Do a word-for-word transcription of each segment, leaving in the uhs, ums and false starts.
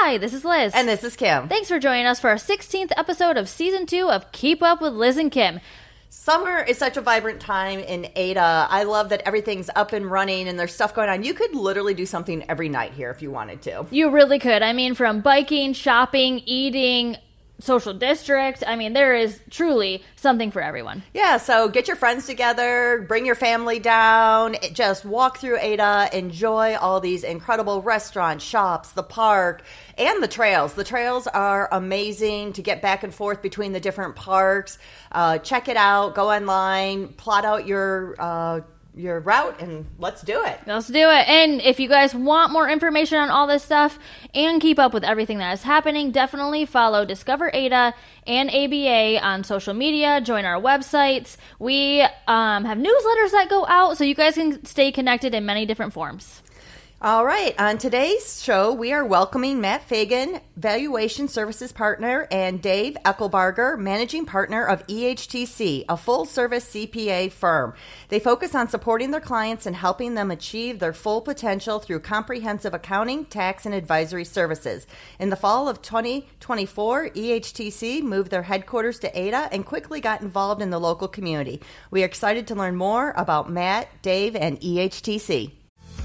Hi, this is Liz. And this is Kim. Thanks for joining us for our sixteenth episode of Season two of Keep Up with Liz and Kim. Summer is such a vibrant time in Ada. I love that everything's up and running and there's stuff going on. You could literally do something every night here if you wanted to. You really could. I mean, from biking, shopping, eating, social district. I mean, there is truly something for everyone. Yeah, so get your friends together, bring your family down, just walk through Ada, enjoy all these incredible restaurants, shops, the park, and the trails. The trails are amazing to get back and forth between the different parks. Uh, check it out, go online, plot out your uh, your route, and let's do it. Let's do it. And if you guys want more information on all this stuff and keep up with everything that is happening, definitely follow Discover Ada and A B A on social media. Join our websites. We um, have newsletters that go out, so you guys can stay connected in many different forms. All right. On today's show, we are welcoming Matt Fagan, Valuation Services Partner, and Dave Eckelbarger, Managing Partner of E H T C, a full-service C P A firm. They focus on supporting their clients and helping them achieve their full potential through comprehensive accounting, tax, and advisory services. In the fall of twenty twenty-four, E H T C moved their headquarters to Ada and quickly got involved in the local community. We are excited to learn more about Matt, Dave, and E H T C.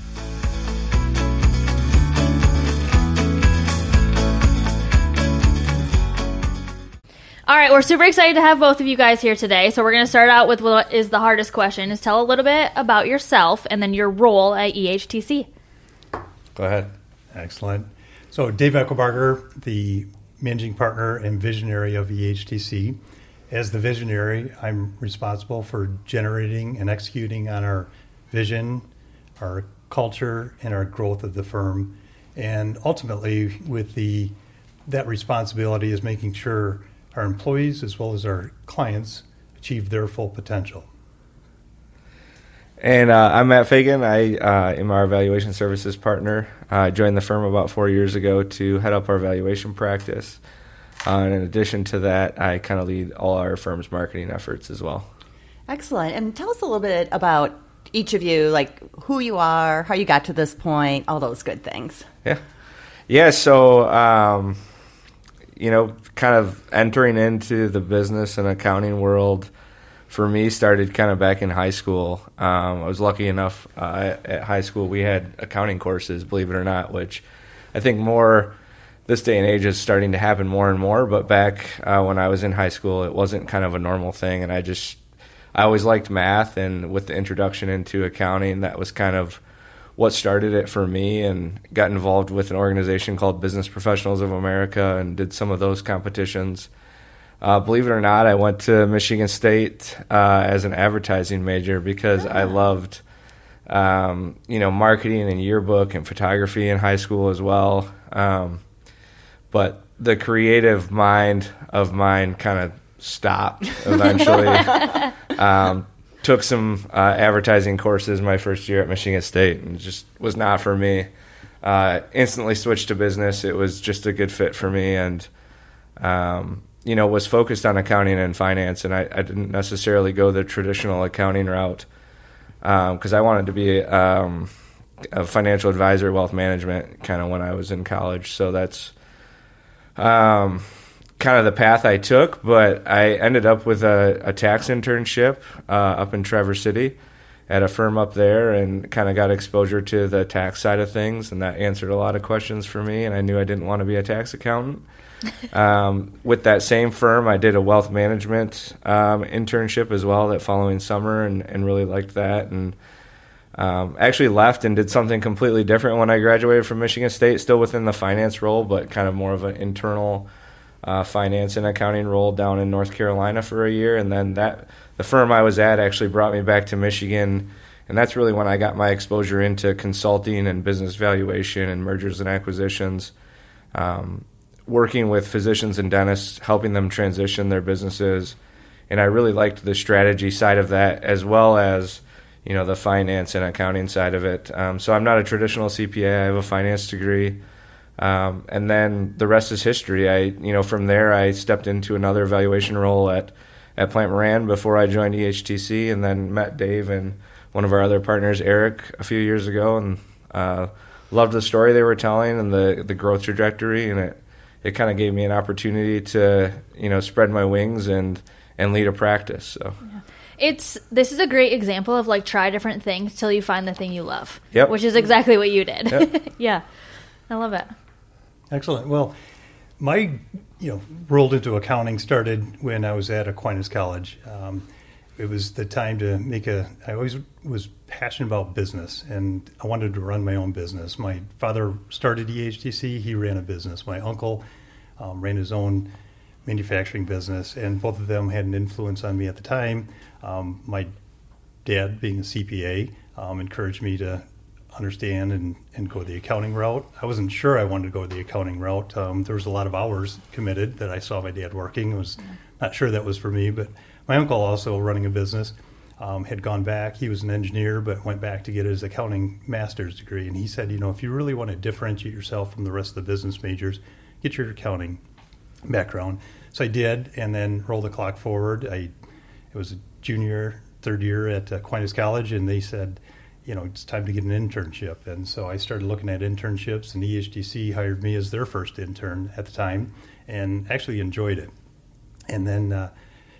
All right, we're super excited to have both of you guys here today. So we're going to start out with what is the hardest question, is tell a little bit about yourself and then your role at E H T C. Go ahead. Excellent. So Dave Eckelbarger, the managing partner and visionary of E H T C. As the visionary, I'm responsible for generating and executing on our vision, our culture, and our growth of the firm. And ultimately, with the that responsibility is making sure our employees as well as our clients achieve their full potential. And uh, I'm Matt Fagan. I uh, am our valuation services partner. I uh, joined the firm about four years ago to head up our valuation practice. Uh, and in addition to that, I kind of lead all our firm's marketing efforts as well. Excellent. And tell us a little bit about each of you, like who you are, how you got to this point, all those good things. Yeah. Yeah, so... Um, you know, kind of entering into the business and accounting world for me started kind of back in high school. Um, I was lucky enough uh, at high school we had accounting courses, believe it or not, which I think more this day and age is starting to happen more and more. But back uh, when I was in high school, it wasn't kind of a normal thing. And I just, I always liked math. And with the introduction into accounting, that was kind of what started it for me, and got involved with an organization called Business Professionals of America and did some of those competitions. Uh, believe it or not, I went to Michigan State uh, as an advertising major because yeah. I loved, um, you know, marketing and yearbook and photography in high school as well. Um, but the creative mind of mine kind of stopped eventually. um, Took some uh, advertising courses my first year at Michigan State, and just was not for me. Uh, instantly switched to business. It was just a good fit for me, and um, you know, was focused on accounting and finance. And I, I didn't necessarily go the traditional accounting route because um, I wanted to be um, a financial advisor, wealth management, kind of when I was in college. So that's um, kind of the path I took, but I ended up with a, a tax internship uh, up in Traverse City at a firm up there, and kind of got exposure to the tax side of things, and that answered a lot of questions for me, and I knew I didn't want to be a tax accountant. um, with that same firm, I did a wealth management um, internship as well that following summer, and, and really liked that, and um, actually left and did something completely different when I graduated from Michigan State, still within the finance role, but kind of more of an internal Uh, finance and accounting role down in North Carolina for a year, and then that the firm I was at actually brought me back to Michigan, and that's really when I got my exposure into consulting and business valuation and mergers and acquisitions, um, working with physicians and dentists, helping them transition their businesses, and I really liked the strategy side of that as well as, you know, the finance and accounting side of it. Um, so I'm not a traditional C P A. I have a finance degree. Um, and then the rest is history. I, you know, from there I stepped into another valuation role at, at Plant Moran before I joined E H T C, and then met Dave and one of our other partners, Eric, a few years ago, and uh, loved the story they were telling and the the growth trajectory, and it it kind of gave me an opportunity to, you know, spread my wings and and lead a practice. So yeah. It's this is a great example of like try different things till you find the thing you love. Yep. Which is exactly what you did. Yep. Yeah. I love it. Excellent. Well, my, you know, rolled into accounting started when I was at Aquinas College. Um, it was the time to make a, I always was passionate about business, and I wanted to run my own business. My father started E H T C. He ran a business. My uncle um, ran his own manufacturing business, and both of them had an influence on me at the time. Um, my dad, being a C P A, um, encouraged me to understand and, and go the accounting route. I wasn't sure I wanted to go the accounting route. Um, there was a lot of hours committed that I saw my dad working. I was not sure that was for me, but my uncle, also running a business, um, had gone back. He was an engineer, but went back to get his accounting master's degree. And he said, you know, if you really want to differentiate yourself from the rest of the business majors, get your accounting background. So I did, and then rolled the clock forward. I it was a junior, third year at Aquinas College, and they said, you know, it's time to get an internship. And so I started looking at internships, and E H T C hired me as their first intern at the time, and actually enjoyed it. And then uh,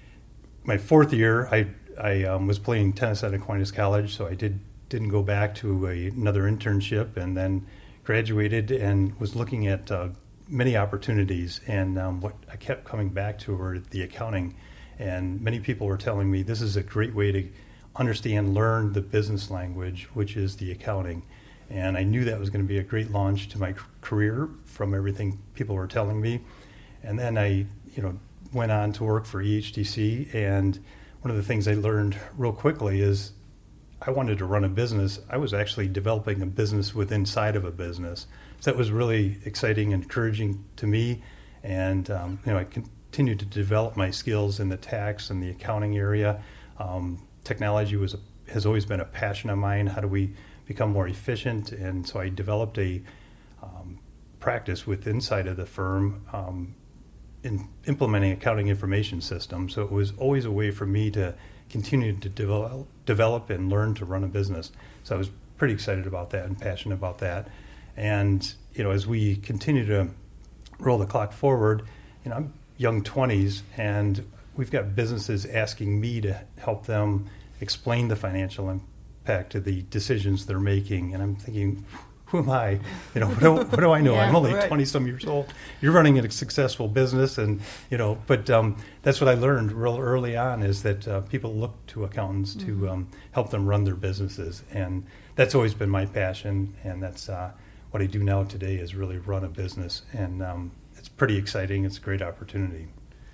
my fourth year, I I um, was playing tennis at Aquinas College, so I did didn't go back to a, another internship, and then graduated and was looking at uh, many opportunities. And um, what I kept coming back to were the accounting, and many people were telling me this is a great way to understand, learn the business language, which is the accounting. And I knew that was going to be a great launch to my career from everything people were telling me. And then I, you know, went on to work for E H T C, and one of the things I learned real quickly is I wanted to run a business. I was actually developing a business within inside of a business. So that was really exciting and encouraging to me. And, um, you know, I continued to develop my skills in the tax and the accounting area. Um, technology was a, has always been a passion of mine. How do we become more efficient? And so I developed a um, practice with inside of the firm um, in implementing accounting information systems. So it was always a way for me to continue to develop, develop and learn to run a business. So I was pretty excited about that and passionate about that. And, you know, as we continue to roll the clock forward, you know, I'm young twenties, and we've got businesses asking me to help them explain the financial impact of the decisions they're making. And I'm thinking, who am I? You know, what do, what do I know? Yeah, I'm only right. twenty-some years old. You're running a successful business, and, you know, but um, that's what I learned real early on, is that uh, people look to accountants mm-hmm. to um, help them run their businesses. And that's always been my passion, and that's uh, what I do now today, is really run a business. And um, it's pretty exciting. It's a great opportunity.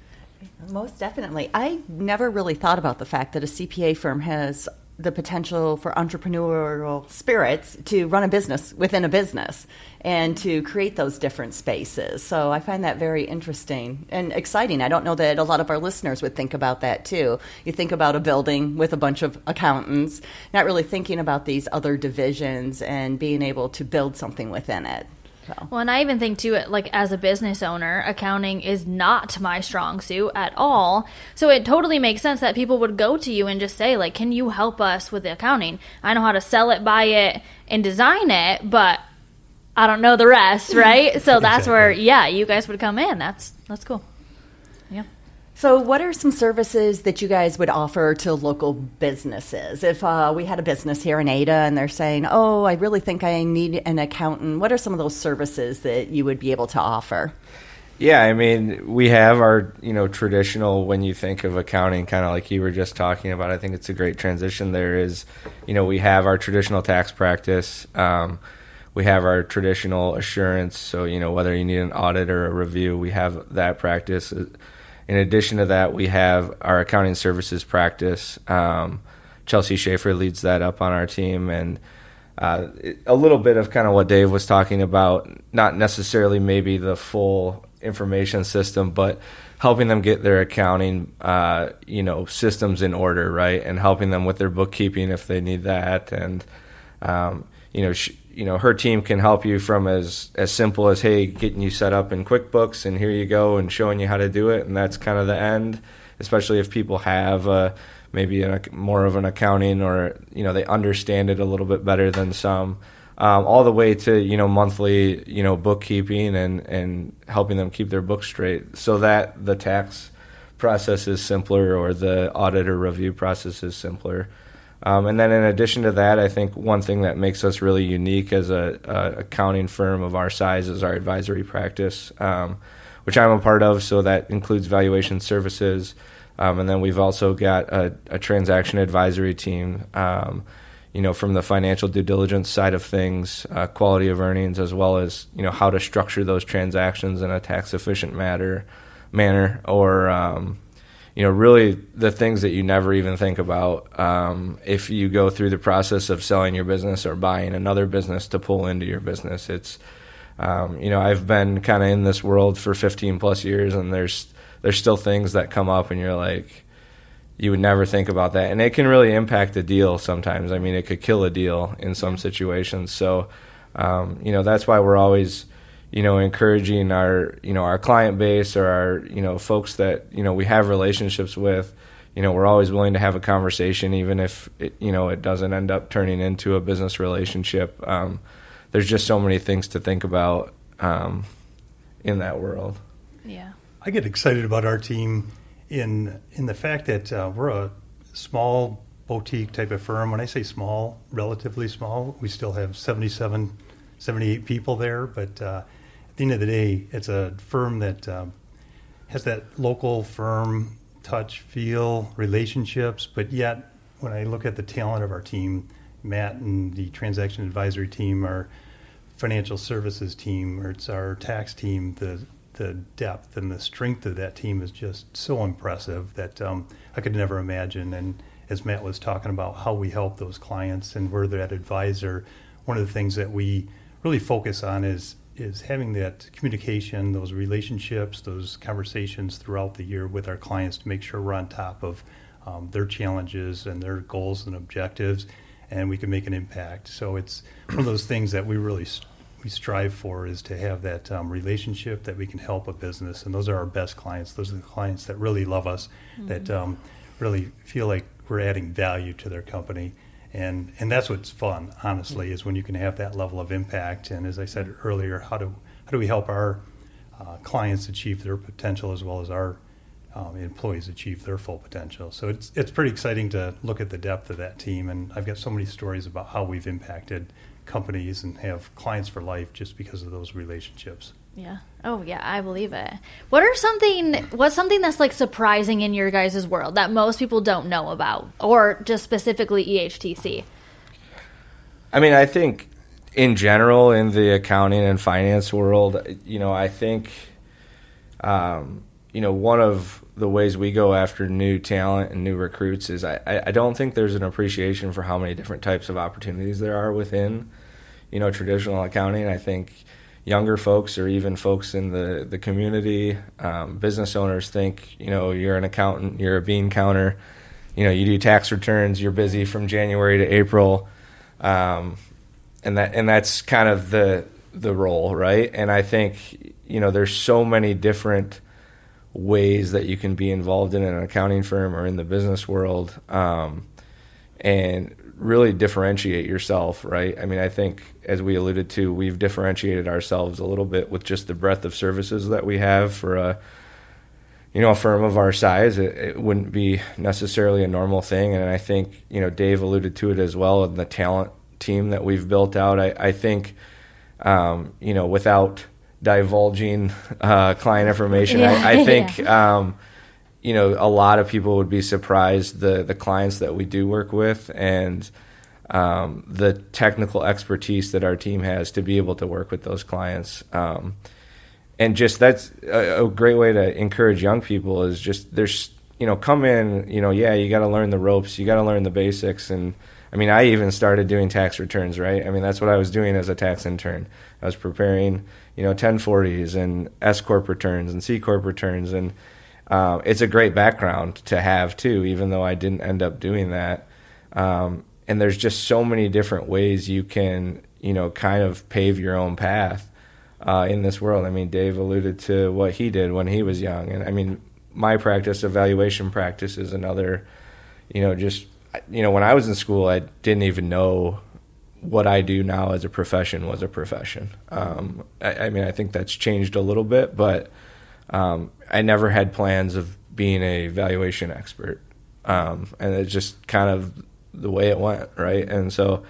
Most definitely. I never really thought about the fact that a C P A firm has the potential for entrepreneurial spirits to run a business within a business and to create those different spaces. So I find that very interesting and exciting. I don't know that a lot of our listeners would think about that too. You think about a building with a bunch of accountants, not really thinking about these other divisions and being able to build something within it. So. Well, and I even think, too, like as a business owner, accounting is not my strong suit at all. So it totally makes sense that people would go to you and just say, like, can you help us with the accounting? I know how to sell it, buy it, and design it, but I don't know the rest, right? So that's Exactly. where, yeah, you guys would come in. That's that's cool. Yeah. So what are some services that you guys would offer to local businesses? If uh, we had a business here in Ada and they're saying, oh, I really think I need an accountant, what are some of those services that you would be able to offer? Yeah, I mean, we have our, you know, traditional, when you think of accounting, kind of like you were just talking about, I think it's a great transition there is, you know, we have our traditional tax practice. Um, we have our traditional assurance. So, you know, whether you need an audit or a review, we have that practice. In addition to that, we have our accounting services practice. Um, Chelsea Schaefer leads that up on our team, and uh, a little bit of kind of what Dave was talking about, not necessarily maybe the full information system, but helping them get their accounting, uh, you know, systems in order, right, and helping them with their bookkeeping if they need that. And, um, you know, sh- you know, her team can help you from as, as simple as, hey, getting you set up in QuickBooks and here you go, and showing you how to do it. And that's kind of the end, especially if people have uh, maybe a, more of an accounting, or, you know, they understand it a little bit better than some. um, all the way to, you know, monthly, you know, bookkeeping and, and helping them keep their books straight so that the tax process is simpler or the audit or review process is simpler. Um, and then in addition to that, I think one thing that makes us really unique as a, a accounting firm of our size is our advisory practice, um, which I'm a part of. So that includes valuation services. Um, and then we've also got a, a transaction advisory team, um, you know, from the financial due diligence side of things, uh, quality of earnings, as well as, you know, how to structure those transactions in a tax efficient matter, manner, or, um, you know, really the things that you never even think about um, if you go through the process of selling your business or buying another business to pull into your business. It's, um, you know, I've been kind of in this world for fifteen plus years, and there's there's still things that come up, and you're like, you would never think about that, and it can really impact a deal sometimes. I mean, it could kill a deal in some situations. So, um, you know, that's why we're always, you know, encouraging our, you know, our client base or our, you know, folks that, you know, we have relationships with, you know, we're always willing to have a conversation, even if it, you know, it doesn't end up turning into a business relationship. Um, there's just so many things to think about um, in that world. Yeah. I get excited about our team in in the fact that uh, we're a small boutique type of firm. When I say small, relatively small, we still have seventy-seven, seventy-eight people there, but uh, at the end of the day, it's a firm that um, has that local firm touch, feel, relationships, but yet when I look at the talent of our team, Matt and the transaction advisory team, our financial services team, or it's our tax team, the the depth and the strength of that team is just so impressive that um, I could never imagine. And as Matt was talking about how we help those clients and we're that advisor, one of the things that we really focus on is is having that communication, those relationships, those conversations throughout the year with our clients to make sure we're on top of um, their challenges and their goals and objectives, and we can make an impact. So it's one of those things that we really we strive for, is to have that um, relationship that we can help a business, and those are our best clients. Those are the clients that really love us, mm-hmm. that um, really feel like we're adding value to their company. And and that's what's fun, honestly, is when you can have that level of impact. And as I said earlier, how do how do we help our uh, clients achieve their potential as well as our um, employees achieve their full potential? So it's it's pretty exciting to look at the depth of that team. And I've got so many stories about how we've impacted companies and have clients for life just because of those relationships. Yeah. Oh, yeah, I believe it. What are something, what's something that's like surprising in your guys' world that most people don't know about, or just specifically E H T C? I mean, I think in general in the accounting and finance world, you know, I think, um, you know, one of the ways we go after new talent and new recruits is I, I don't think there's an appreciation for how many different types of opportunities there are within, you know, traditional accounting. I think younger folks or even folks in the, the community, um, business owners think, you know, you're an accountant, you're a bean counter, you know, you do tax returns, you're busy from January to April. Um, and that, and that's kind of the, the role, right? And I think, you know, there's so many different ways that you can be involved in an accounting firm or in the business world, um, and really differentiate yourself, right? I mean, I think, as we alluded to, we've differentiated ourselves a little bit with just the breadth of services that we have for a, you know, a firm of our size. It, it wouldn't be necessarily a normal thing, and I think, you know, Dave alluded to it as well, and the talent team that we've built out. I, I think, um, you know, without divulging uh, client information, yeah. I, I think, yeah. um, you know, a lot of people would be surprised the the clients that we do work with and um, the technical expertise that our team has to be able to work with those clients. Um, and just that's a, a great way to encourage young people is just there's, you know, come in, you know, yeah, you got to learn the ropes, you got to learn the basics. And I mean, I even started doing tax returns, right? I mean, that's what I was doing as a tax intern. I was preparing, you know, ten forties and S-Corp returns and C-Corp returns. And uh, it's a great background to have, too, even though I didn't end up doing that. Um, and there's just so many different ways you can, you know, kind of pave your own path uh, in this world. I mean, Dave alluded to what he did when he was young. And, I mean, my practice, evaluation practice, is another, you know, just, you know, when I was in school, I didn't even know what I do now as a profession was a profession. Um, I, I mean, I think that's changed a little bit, but um, I never had plans of being a valuation expert. Um, and it's just kind of the way it went, right? And so,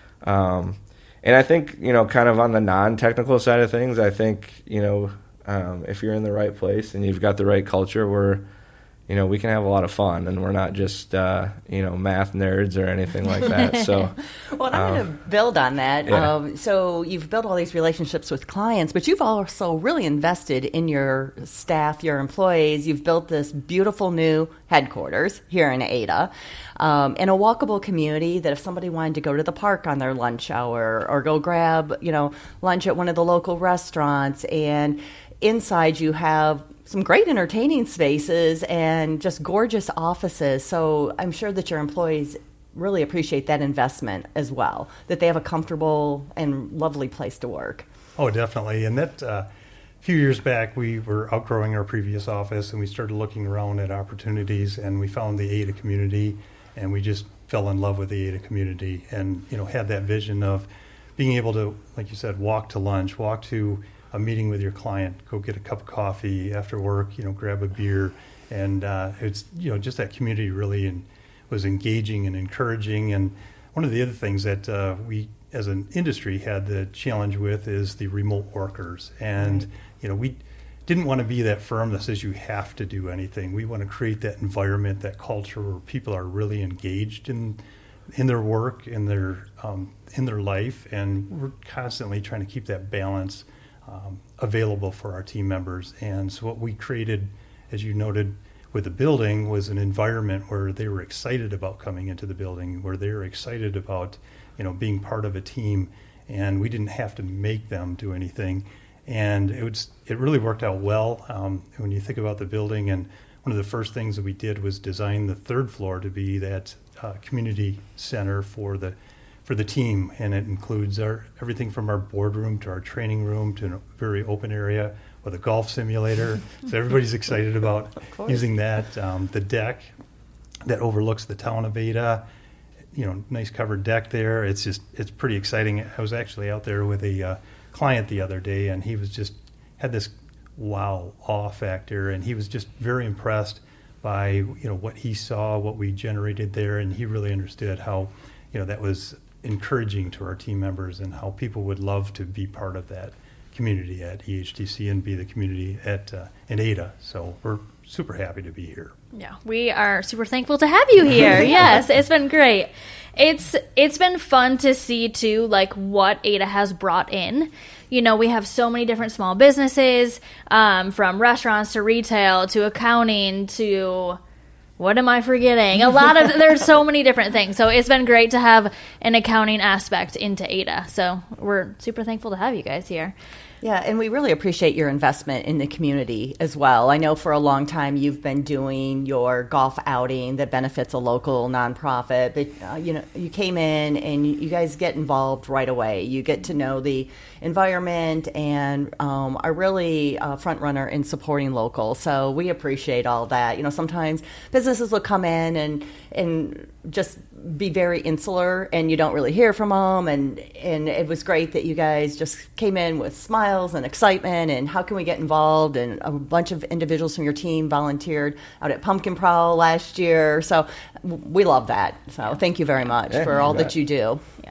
um, and I think, you know, kind of on the non-technical side of things, I think, you know, um, if you're in the right place and you've got the right culture, where you know, we can have a lot of fun, and we're not just, uh, you know, math nerds or anything like that. So, well, I'm um, going to build on that. Yeah. Um, so you've built all these relationships with clients, but you've also really invested in your staff, your employees. You've built this beautiful new headquarters here in Ada, um, in a walkable community that if somebody wanted to go to the park on their lunch hour or go grab, you know, lunch at one of the local restaurants, and inside you have some great entertaining spaces and just gorgeous offices. So I'm sure that your employees really appreciate that investment as well, that they have a comfortable and lovely place to work. Oh, definitely. And that uh, a few years back, we were outgrowing our previous office, and we started looking around at opportunities, and we found the Ada community, and we just fell in love with the Ada community, and, you know, had that vision of being able to, like you said, walk to lunch, walk to a meeting with your client, go get a cup of coffee after work, you know, grab a beer. And uh, it's, you know, just that community really in, was engaging and encouraging. And one of the other things that uh, we as an industry had the challenge with is the remote workers. And, right. you know, we didn't want to be that firm that says you have to do anything. We want to create that environment, that culture where people are really engaged in in their work, in their, um, in their life. And we're constantly trying to keep that balance Um, available for our team members. And so what we created, as you noted, with the building was an environment where they were excited about coming into the building, where they were excited about, you know, being part of a team, and we didn't have to make them do anything. And it was, it really worked out well. Um, when you think about the building, and one of the first things that we did was design the third floor to be that uh, community center for the for the team, and it includes our everything from our boardroom to our training room to a very open area with a golf simulator. So everybody's excited about using that. Um, the deck that overlooks the town of Ada, you know, nice covered deck there. It's just, it's pretty exciting. I was actually out there with a uh, client the other day, and he was just, had this wow, awe factor, and he was just very impressed by, you know, what he saw, what we generated there, and he really understood how, you know, that was encouraging to our team members and how people would love to be part of that community at E H T C and be the community at uh, in Ada. So we're super happy to be here. Yeah, we are super thankful to have you here. Yes, it's been great. It's it's been fun to see too, like what Ada has brought in. You know, we have so many different small businesses, um, from restaurants to retail to accounting to, what am I forgetting? A lot of, there's so many different things. So it's been great to have an accounting aspect into Ada. So we're super thankful to have you guys here. Yeah, and we really appreciate your investment in the community as well. I know for a long time you've been doing your golf outing that benefits a local nonprofit, but uh, you know, you came in and you guys get involved right away. You get to know the environment and um, are really a front runner in supporting local. So we appreciate all that. You know, sometimes businesses will come in and and just be very insular, and you don't really hear from them. And and it was great that you guys just came in with smiles and excitement. And how can we get involved? And a bunch of individuals from your team volunteered out at Pumpkin Prowl last year. So we love that. So thank you very much yeah, for all that you do. Yeah.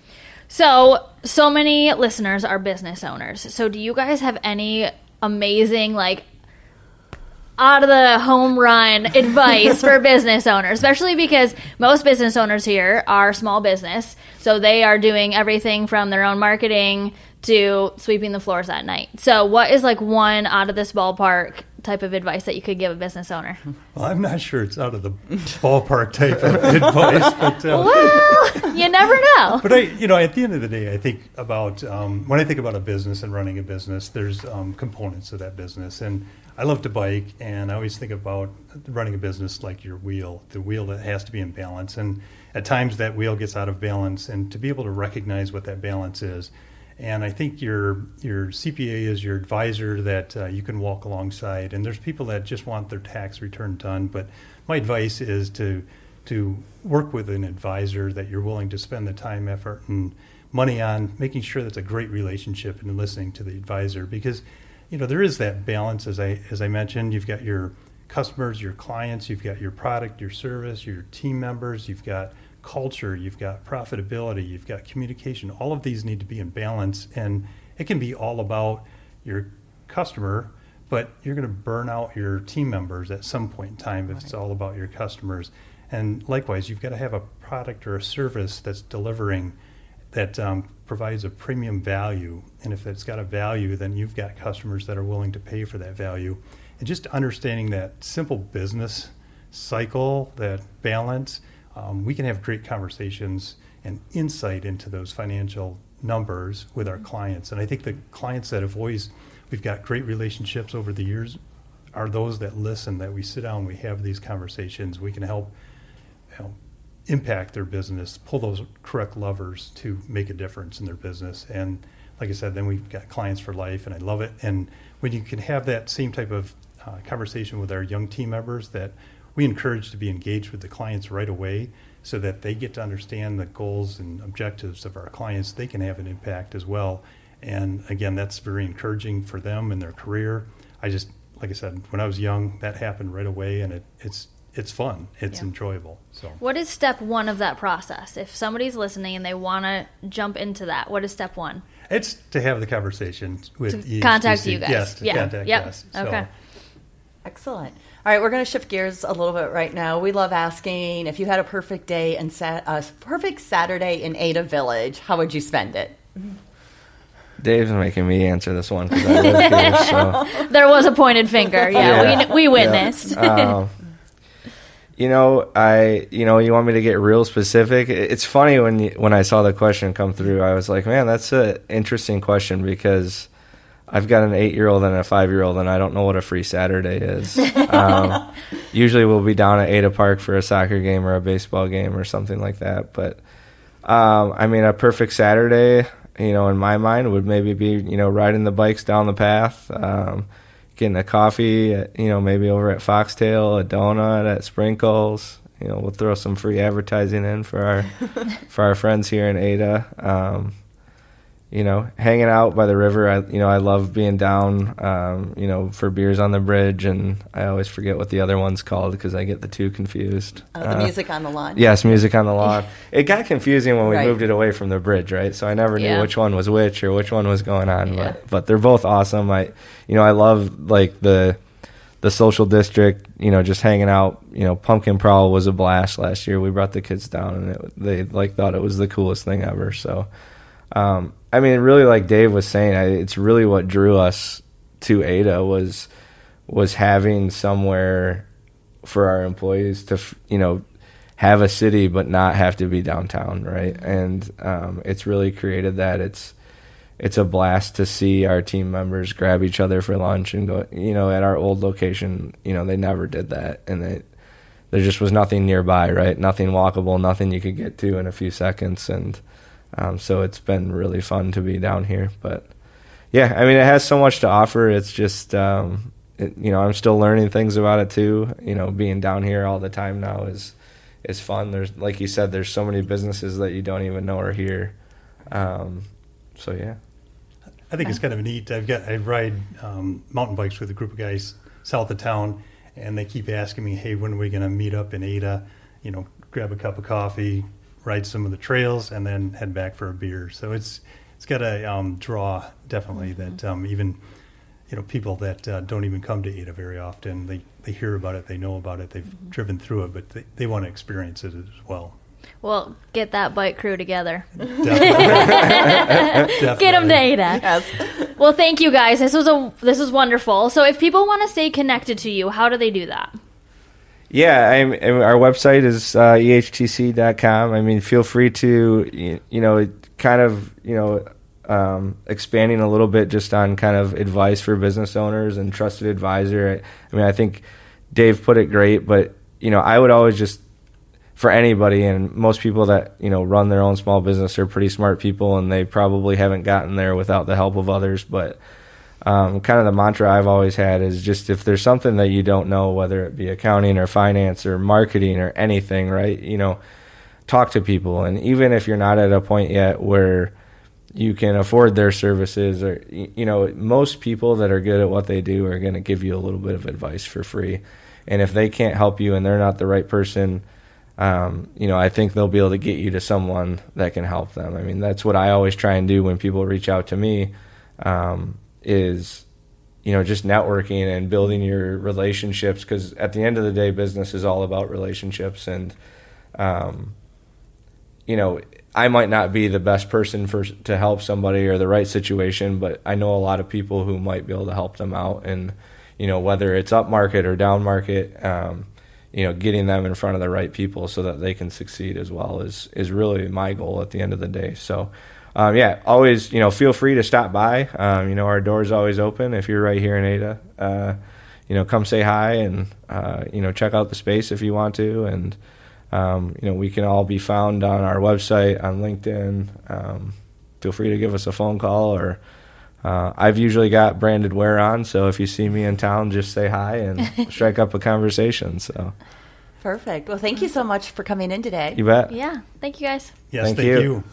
So so many listeners are business owners. So do you guys have any amazing, like, out of the home run advice for business owners, especially because most business owners here are small business, so they are doing everything from their own marketing to sweeping the floors at night. So what is like one out of this ballpark type of advice that you could give a business owner? Well, I'm not sure it's out of the ballpark type of advice, but uh, well, you never know. But I, you know, at the end of the day, I think about um, when I think about a business and running a business, there's um, components of that business, and I love to bike, and I always think about running a business like your wheel, the wheel that has to be in balance. And at times that wheel gets out of balance, and to be able to recognize what that balance is. And I think your your C P A is your advisor that uh, you can walk alongside. And there's people that just want their tax return done. But my advice is to to work with an advisor that you're willing to spend the time, effort, and money on making sure that's a great relationship and listening to the advisor. Because, you know, there is that balance, as I as I mentioned. You've got your customers, your clients, you've got your product, your service, your team members, you've got culture, you've got profitability, you've got communication. All of these need to be in balance, and it can be all about your customer, but you're going to burn out your team members at some point in time if it's all about your customers. And likewise, you've got to have a product or a service that's delivering that um, provides a premium value. And if it's got a value, then you've got customers that are willing to pay for that value. And just understanding that simple business cycle, that balance, um, we can have great conversations and insight into those financial numbers with our clients. And I think the clients that have always, we've got great relationships over the years, are those that listen, that we sit down, we have these conversations, we can help, you know, impact their business, pull those correct levers to make a difference in their business. And like I said, then we've got clients for life, and I love it. And when you can have that same type of uh, conversation with our young team members, that we encourage to be engaged with the clients right away so that they get to understand the goals and objectives of our clients, they can have an impact as well. And again, that's very encouraging for them in their career. I just, like I said, when I was young, that happened right away, and it, it's it's fun. It's yeah. enjoyable. So, what is step one of that process? If somebody's listening and they want to jump into that, what is step one? It's to have the conversation with to E H T C. Contact you guys. Yes, to yeah. contact yep. us. So. Okay. Excellent. All right, we're going to shift gears a little bit right now. We love asking, if you had a perfect day and sat, a perfect Saturday in Ada Village, how would you spend it? Dave's making me answer this one because I live here. So. There was a pointed finger. Yeah, yeah. we we witnessed. Yeah. Um, you know, I you know, you want me to get real specific? It's funny when you, when I saw the question come through, I was like, man, that's an interesting question because I've got an eight-year-old and a five-year-old, and I don't know what a free Saturday is. Um, usually we'll be down at Ada Park for a soccer game or a baseball game or something like that. But, um, I mean, a perfect Saturday, you know, in my mind would maybe be, you know, riding the bikes down the path, um, getting a coffee, at, you know, maybe over at Foxtail, a donut at Sprinkles. You know, we'll throw some free advertising in for our for our friends here in Ada. Um You know, hanging out by the river. I, you know, I love being down, um, you know, for beers on the bridge, and I always forget what the other one's called because I get the two confused. Uh, the uh, music on the lawn. Yes, music on the lawn. It got confusing when we right. moved it away from the bridge, right? So I never knew yeah. which one was which or which one was going on. Yeah. But but they're both awesome. I, you know, I love like the the social district. You know, just hanging out. You know, Pumpkin Prowl was a blast last year. We brought the kids down, and it, they like thought it was the coolest thing ever. So. Um, I mean, really, like Dave was saying, I, it's really what drew us to Ada was was having somewhere for our employees to, you know, have a city but not have to be downtown, right? And um, it's really created that. It's it's a blast to see our team members grab each other for lunch and go. You know, at our old location, you know, they never did that, and they, there just was nothing nearby, right? Nothing walkable, nothing you could get to in a few seconds, and. Um, so it's been really fun to be down here. But, yeah, I mean, it has so much to offer. It's just, um, it, you know, I'm still learning things about it, too. You know, being down here all the time now is is fun. There's, like you said, there's so many businesses that you don't even know are here. Um, so, yeah. I think it's kind of neat. I've got I ride um, mountain bikes with a group of guys south of town, and they keep asking me, hey, when are we going to meet up in Ada? You know, grab a cup of coffee, ride some of the trails, and then head back for a beer. So it's it's got a um, draw, definitely, mm-hmm. that um, even, you know, people that uh, don't even come to Ada very often, they, they hear about it, they know about it, they've mm-hmm. driven through it, but they, they want to experience it as well. Well, get that bike crew together. Definitely. Definitely. Get them to Ada. Yes. Well, thank you guys. This was a this was wonderful. So if people want to stay connected to you, how do they do that? Yeah, I'm, our website is uh, E H T C dot com. I mean, feel free to, you know, kind of, you know, um, expanding a little bit just on kind of advice for business owners and trusted advisor. I mean, I think Dave put it great, but, you know, I would always just, for anybody, and most people that, you know, run their own small business are pretty smart people, and they probably haven't gotten there without the help of others, but um, kind of the mantra I've always had is just if there's something that you don't know, whether it be accounting or finance or marketing or anything, right? You know, talk to people. And even if you're not at a point yet where you can afford their services, or, you know, most people that are good at what they do are going to give you a little bit of advice for free. And if they can't help you and they're not the right person, um, you know, I think they'll be able to get you to someone that can help them. I mean, that's what I always try and do when people reach out to me, um, is, you know, just networking and building your relationships, because at the end of the day, business is all about relationships. And, um, you know, I might not be the best person for to help somebody or the right situation, but I know a lot of people who might be able to help them out. And, you know, whether it's up market or down market, um, you know, getting them in front of the right people so that they can succeed as well is, is really my goal at the end of the day. So, um, yeah, always, you know, feel free to stop by. Um, you know, our door's always open. If you're right here in Ada, uh, you know, come say hi and, uh, you know, check out the space if you want to. And, Um, you know, we can all be found on our website, on LinkedIn. Um, feel free to give us a phone call, or uh, I've usually got branded wear on, so if you see me in town, just say hi and strike up a conversation. So, perfect. Well, thank you so much for coming in today. You bet. Yeah. Thank you, guys. Yes, Thank thank, you. you.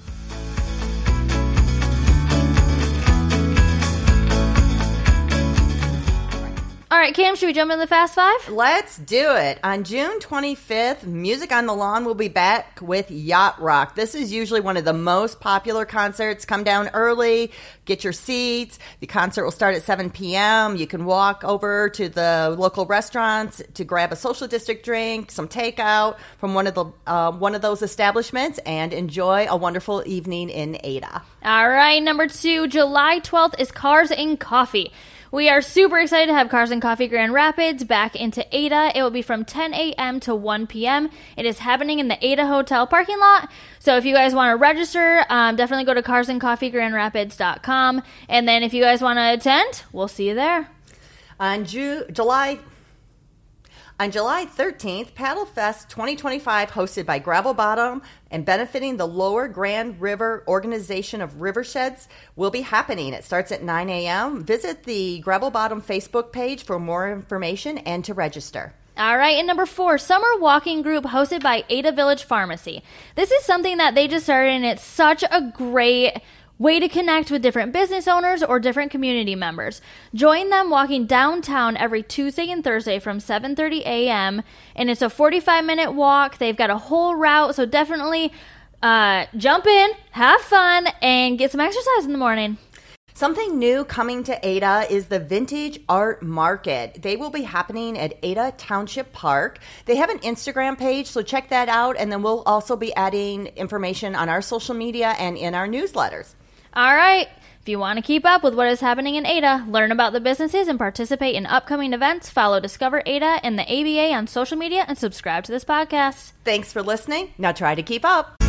All right, Cam, should we jump in the Fast Five? Let's do it. On June twenty-fifth, Music on the Lawn will be back with Yacht Rock. This is usually one of the most popular concerts. Come down early, get your seats. The concert will start at seven p.m. You can walk over to the local restaurants to grab a social district drink, some takeout from one of the uh, one of those establishments, and enjoy a wonderful evening in Ada. All right, number two, July twelfth is Cars and Coffee. We are super excited to have Cars and Coffee Grand Rapids back into Ada. It will be from ten a.m. to one p.m. It is happening in the Ada Hotel parking lot. So if you guys want to register, um, definitely go to cars and coffee grand rapids dot com. And then if you guys want to attend, we'll see you there. On Ju- July... On July thirteenth, Paddle Fest twenty twenty-five, hosted by Gravel Bottom and benefiting the Lower Grand River Organization of Riversheds, will be happening. It starts at nine a.m. Visit the Gravel Bottom Facebook page for more information and to register. All right, and number four, Summer Walking Group hosted by Ada Village Pharmacy. This is something that they just started, and it's such a great way to connect with different business owners or different community members. Join them walking downtown every Tuesday and Thursday from seven thirty a.m. and it's a forty-five minute walk. They've got a whole route, so definitely uh, jump in, have fun, and get some exercise in the morning. Something new coming to Ada is the Vintage Art Market. They will be happening at Ada Township Park. They have an Instagram page, so check that out, and then we'll also be adding information on our social media and in our newsletters. All right. If you want to keep up with what is happening in Ada, learn about the businesses, and participate in upcoming events, follow Discover Ada and the A B A on social media and subscribe to this podcast. Thanks for listening. Now try to keep up.